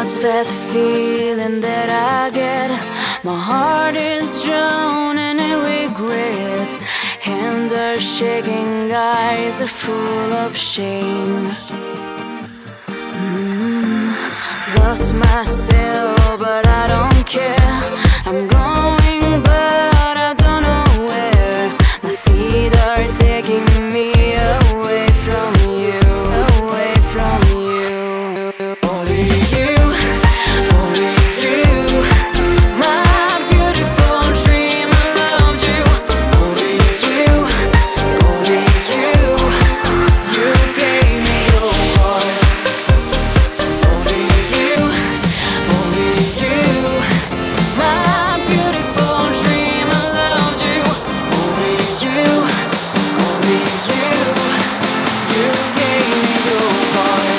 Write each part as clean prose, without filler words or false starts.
What's that feeling that I get? My heart is drowning in regret. Hands are shaking, eyes are full of shame. Lost myself, but I don't care. I'm going, but I don't know where. My feet are taking me away from you, away from you. Only you, only you. My beautiful dream, I loved you. Only you, only you. You gave me your heart. Only you, only you. My beautiful dream, I loved you. Only you, only you. You gave me your heart.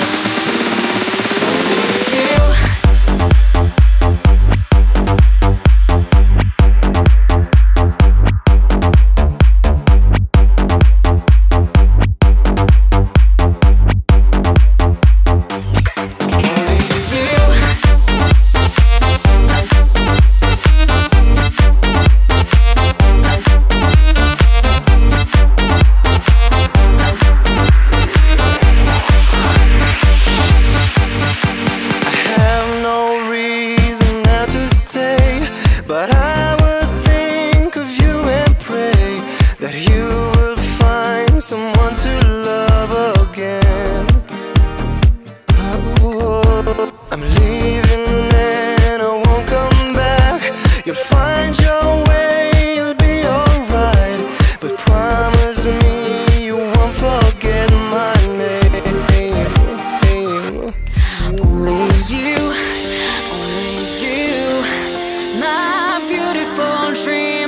Only you. Have no reason not to stay, but I will think of you and pray that you will find someone to love again. Oh, I'm leaving and I won't come back. You'll find your way, you'll be alright, but promise me you won't forget my name. Only you, my beautiful dream.